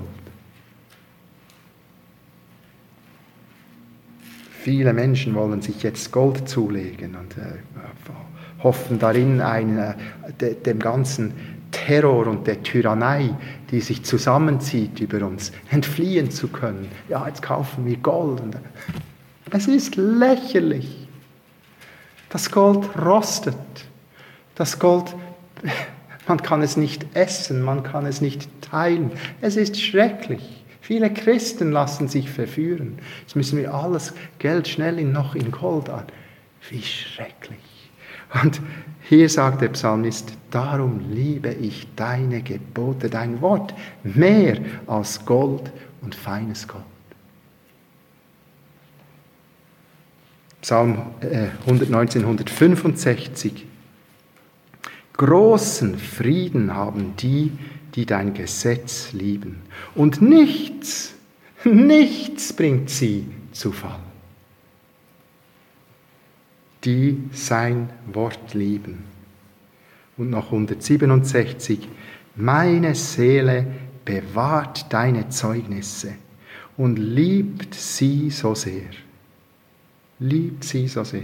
Viele Menschen wollen sich jetzt Gold zulegen und äh, hoffen darin, einen, de, dem ganzen Terror und der Tyrannei, die sich zusammenzieht über uns, entfliehen zu können. Ja, jetzt kaufen wir Gold. Es ist lächerlich. Das Gold rostet. Das Gold, man kann es nicht essen, man kann es nicht teilen. Es ist schrecklich. Viele Christen lassen sich verführen. Jetzt müssen wir alles Geld schnell in, noch in Gold an. Wie schrecklich. Und hier sagt der Psalmist, darum liebe ich deine Gebote, dein Wort, mehr als Gold und feines Gold. Psalm äh, hundertneunzehn, hundertfünfundsechzig. Großen Frieden haben die, die dein Gesetz lieben. Und nichts, nichts bringt sie zu Fall. Die sein Wort lieben. Und noch hundertsiebenundsechzig. Meine Seele bewahrt deine Zeugnisse und liebt sie so sehr. Liebt sie so sehr.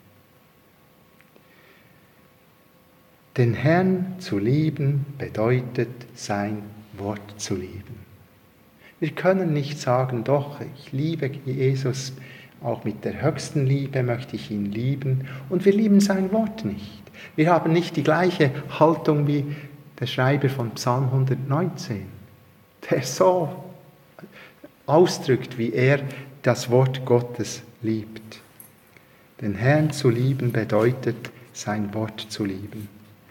Den Herrn zu lieben bedeutet, sein Wort zu lieben. Wir können nicht sagen, doch, ich liebe Jesus, auch mit der höchsten Liebe möchte ich ihn lieben, und wir lieben sein Wort nicht. Wir haben nicht die gleiche Haltung wie der Schreiber von Psalm hundertneunzehn, der so ausdrückt, wie er das Wort Gottes liebt. Den Herrn zu lieben bedeutet, sein Wort zu lieben.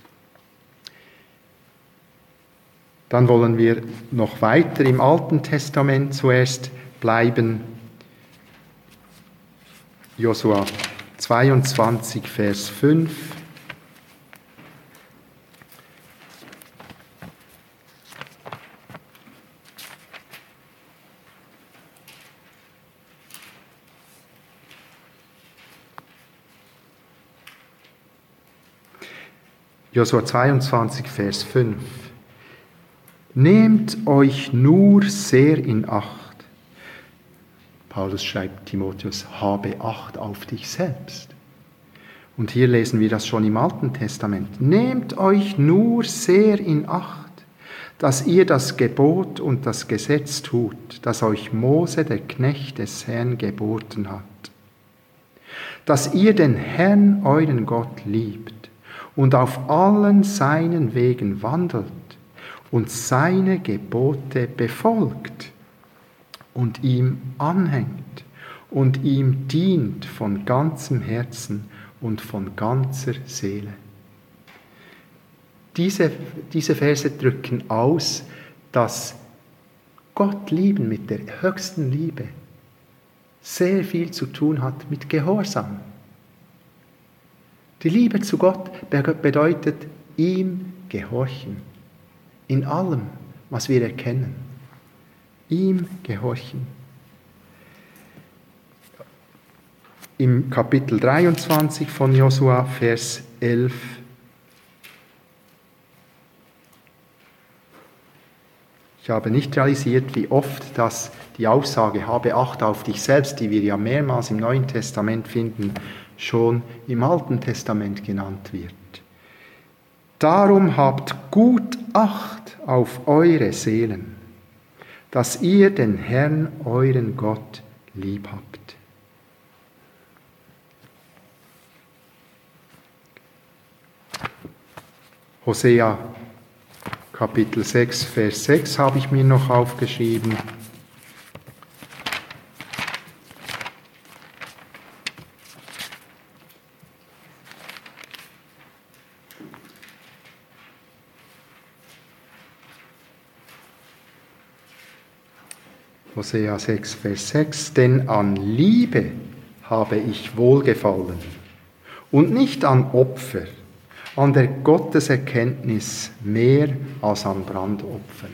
Dann wollen wir noch weiter im Alten Testament zuerst bleiben. Josua zweiundzwanzig, Vers fünf. Josua zweiundzwanzig, Vers fünf. Nehmt euch nur sehr in Acht. Paulus schreibt Timotheus, habe Acht auf dich selbst. Und hier lesen wir das schon im Alten Testament. Nehmt euch nur sehr in Acht, dass ihr das Gebot und das Gesetz tut, das euch Mose, der Knecht des Herrn, geboten hat. Dass ihr den Herrn, euren Gott, liebt und auf allen seinen Wegen wandelt und seine Gebote befolgt und ihm anhängt und ihm dient von ganzem Herzen und von ganzer Seele. Diese, diese Verse drücken aus, dass Gott lieben mit der höchsten Liebe sehr viel zu tun hat mit Gehorsam. Die Liebe zu Gott bedeutet ihm gehorchen. In allem, was wir erkennen. Ihm gehorchen. Im Kapitel dreiundzwanzig von Josua, Vers elf. Ich habe nicht realisiert, wie oft das die Aussage, habe Acht auf dich selbst, die wir ja mehrmals im Neuen Testament finden, schon im Alten Testament genannt wird. Darum habt gut Acht auf eure Seelen, dass ihr den Herrn, euren Gott, lieb habt. Hosea Kapitel sechs, Vers sechs habe ich mir noch aufgeschrieben. Hosea sechs, Vers sechs. Denn an Liebe habe ich Wohlgefallen und nicht an Opfer, an der Gotteserkenntnis mehr als an Brandopfern.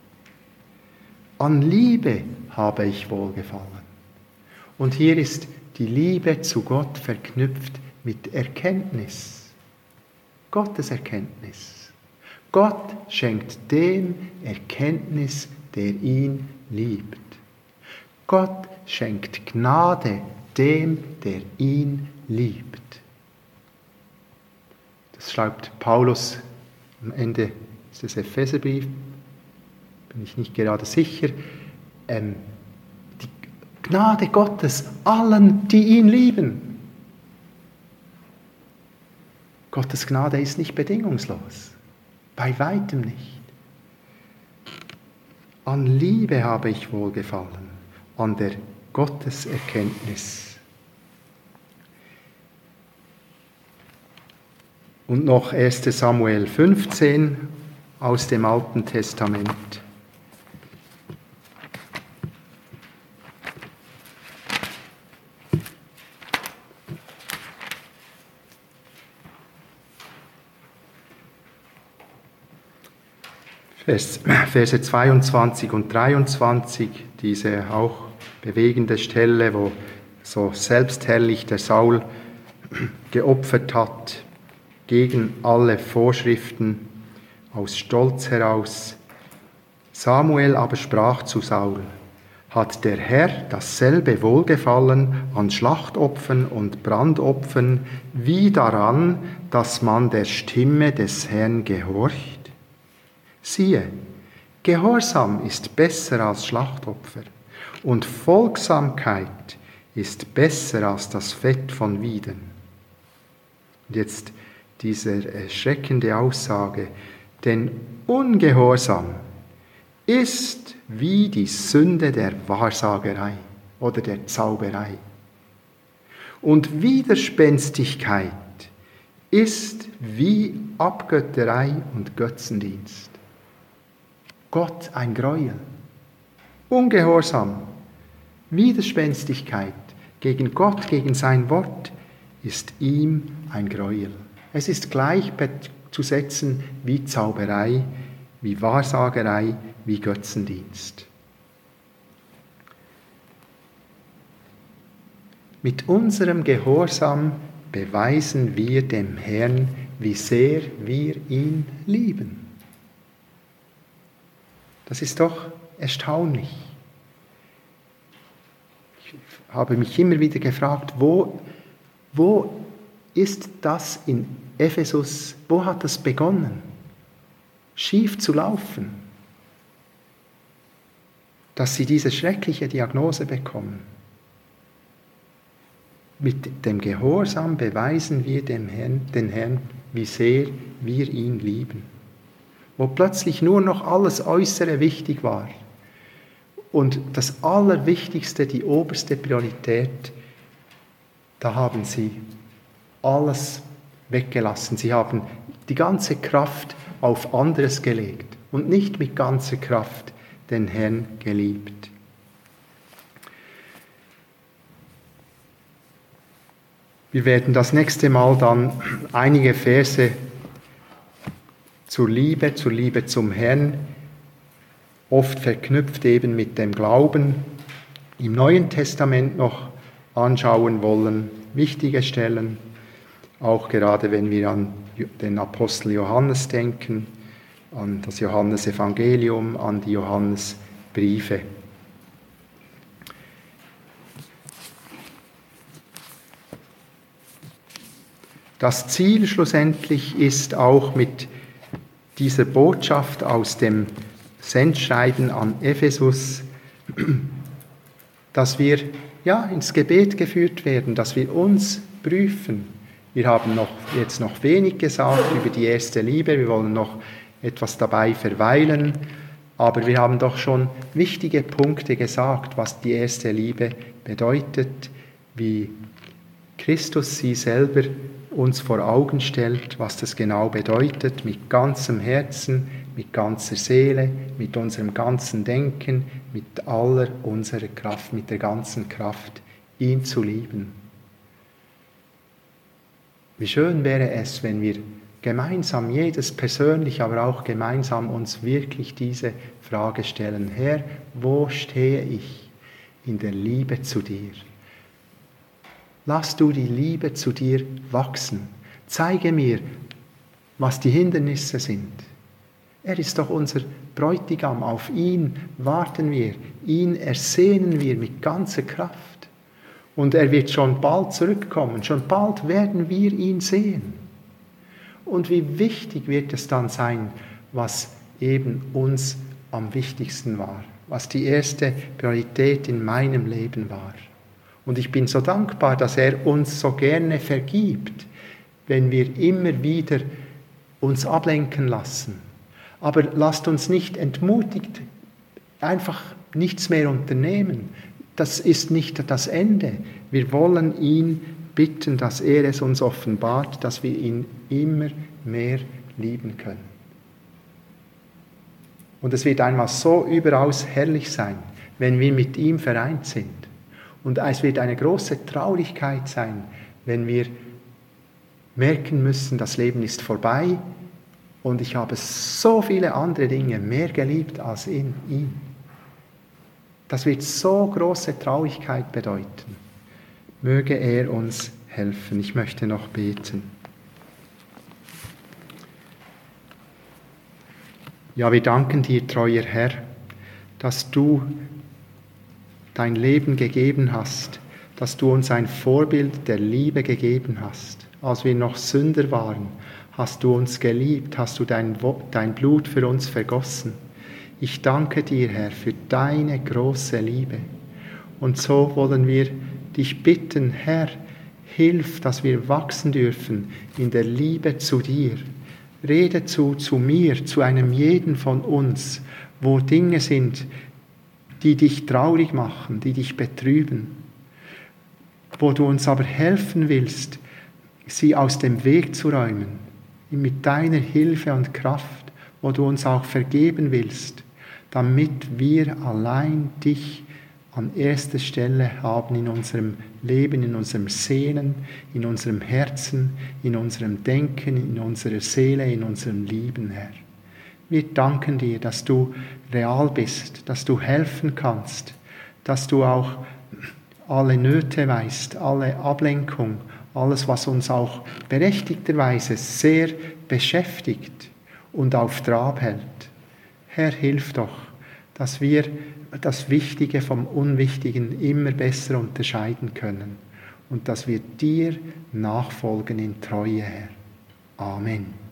An Liebe habe ich Wohlgefallen. Und hier ist die Liebe zu Gott verknüpft mit Erkenntnis. Gottes Erkenntnis. Gott schenkt dem Erkenntnis, der ihn liebt. Gott schenkt Gnade dem, der ihn liebt. Das schreibt Paulus am Ende des Epheserbriefs, bin ich nicht gerade sicher. Ähm, die Gnade Gottes allen, die ihn lieben. Gottes Gnade ist nicht bedingungslos, bei weitem nicht. An Liebe habe ich wohlgefallen, an der Gotteserkenntnis. Und noch erstes Samuel fünfzehn aus dem Alten Testament. Verse zweiundzwanzig und dreiundzwanzig, diese auch bewegende Stelle, wo so selbstherrlich der Saul geopfert hat, gegen alle Vorschriften, aus Stolz heraus. Samuel aber sprach zu Saul: Hat der Herr dasselbe Wohlgefallen an Schlachtopfern und Brandopfern, wie daran, dass man der Stimme des Herrn gehorcht? Siehe, Gehorsam ist besser als Schlachtopfer und Folgsamkeit ist besser als das Fett von Wieden. Und jetzt diese erschreckende Aussage, denn Ungehorsam ist wie die Sünde der Wahrsagerei oder der Zauberei. Und Widerspenstigkeit ist wie Abgötterei und Götzendienst. Gott ein Gräuel. Ungehorsam, Widerspenstigkeit gegen Gott, gegen sein Wort ist ihm ein Gräuel. Es ist gleichzusetzen wie Zauberei, wie Wahrsagerei, wie Götzendienst. Mit unserem Gehorsam beweisen wir dem Herrn, wie sehr wir ihn lieben. Das ist doch erstaunlich. Ich habe mich immer wieder gefragt, wo, wo ist das in Ephesus, wo hat das begonnen, schief zu laufen, dass sie diese schreckliche Diagnose bekommen? Mit dem Gehorsam beweisen wir dem Herrn, den Herrn, wie sehr wir ihn lieben. Wo plötzlich nur noch alles Äußere wichtig war und das Allerwichtigste, die oberste Priorität, da haben sie alles weggelassen. Sie haben die ganze Kraft auf anderes gelegt und nicht mit ganzer Kraft den Herrn geliebt. Wir werden das nächste Mal dann einige Verse zur Liebe, zur Liebe zum Herrn, oft verknüpft eben mit dem Glauben, im Neuen Testament noch anschauen wollen, wichtige Stellen, auch gerade wenn wir an den Apostel Johannes denken, an das Johannesevangelium, an die Johannesbriefe. Das Ziel schlussendlich ist auch mit dieser Botschaft aus dem Sendschreiben an Ephesus, dass wir ja ins Gebet geführt werden, dass wir uns prüfen. Wir haben noch, jetzt noch wenig gesagt über die erste Liebe, wir wollen noch etwas dabei verweilen, aber wir haben doch schon wichtige Punkte gesagt, was die erste Liebe bedeutet, wie Christus sie selber uns vor Augen stellt, was das genau bedeutet, mit ganzem Herzen, mit ganzer Seele, mit unserem ganzen Denken, mit aller unserer Kraft, mit der ganzen Kraft, ihn zu lieben. Wie schön wäre es, wenn wir gemeinsam, jedes persönlich, aber auch gemeinsam uns wirklich diese Frage stellen: Herr, wo stehe ich in der Liebe zu dir? Lass du die Liebe zu dir wachsen. Zeige mir, was die Hindernisse sind. Er ist doch unser Bräutigam, auf ihn warten wir, ihn ersehnen wir mit ganzer Kraft. Und er wird schon bald zurückkommen, schon bald werden wir ihn sehen. Und wie wichtig wird es dann sein, was eben uns am wichtigsten war, was die erste Priorität in meinem Leben war. Und ich bin so dankbar, dass er uns so gerne vergibt, wenn wir immer wieder uns ablenken lassen. Aber lasst uns nicht entmutigt einfach nichts mehr unternehmen. Das ist nicht das Ende. Wir wollen ihn bitten, dass er es uns offenbart, dass wir ihn immer mehr lieben können. Und es wird einmal so überaus herrlich sein, wenn wir mit ihm vereint sind. Und es wird eine große Traurigkeit sein, wenn wir merken müssen, das Leben ist vorbei und ich habe so viele andere Dinge mehr geliebt als in ihm. Das wird so große Traurigkeit bedeuten. Möge er uns helfen. Ich möchte noch beten. Ja, wir danken dir, treuer Herr, dass du dein Leben gegeben hast, dass du uns ein Vorbild der Liebe gegeben hast. Als wir noch Sünder waren, hast du uns geliebt, hast du dein, dein Blut für uns vergossen. Ich danke dir, Herr, für deine große Liebe. Und so wollen wir dich bitten, Herr, hilf, dass wir wachsen dürfen in der Liebe zu dir. Rede zu, zu mir, zu einem jeden von uns, wo Dinge sind, die dich traurig machen, die dich betrüben, wo du uns aber helfen willst, sie aus dem Weg zu räumen, mit deiner Hilfe und Kraft, wo du uns auch vergeben willst, damit wir allein dich an erster Stelle haben in unserem Leben, in unserem Sehnen, in unserem Herzen, in unserem Denken, in unserer Seele, in unserem Lieben, Herr. Wir danken dir, dass du real bist, dass du helfen kannst, dass du auch alle Nöte weißt, alle Ablenkung, alles, was uns auch berechtigterweise sehr beschäftigt und auf Trab hält. Herr, hilf doch, dass wir das Wichtige vom Unwichtigen immer besser unterscheiden können und dass wir dir nachfolgen in Treue, Herr. Amen.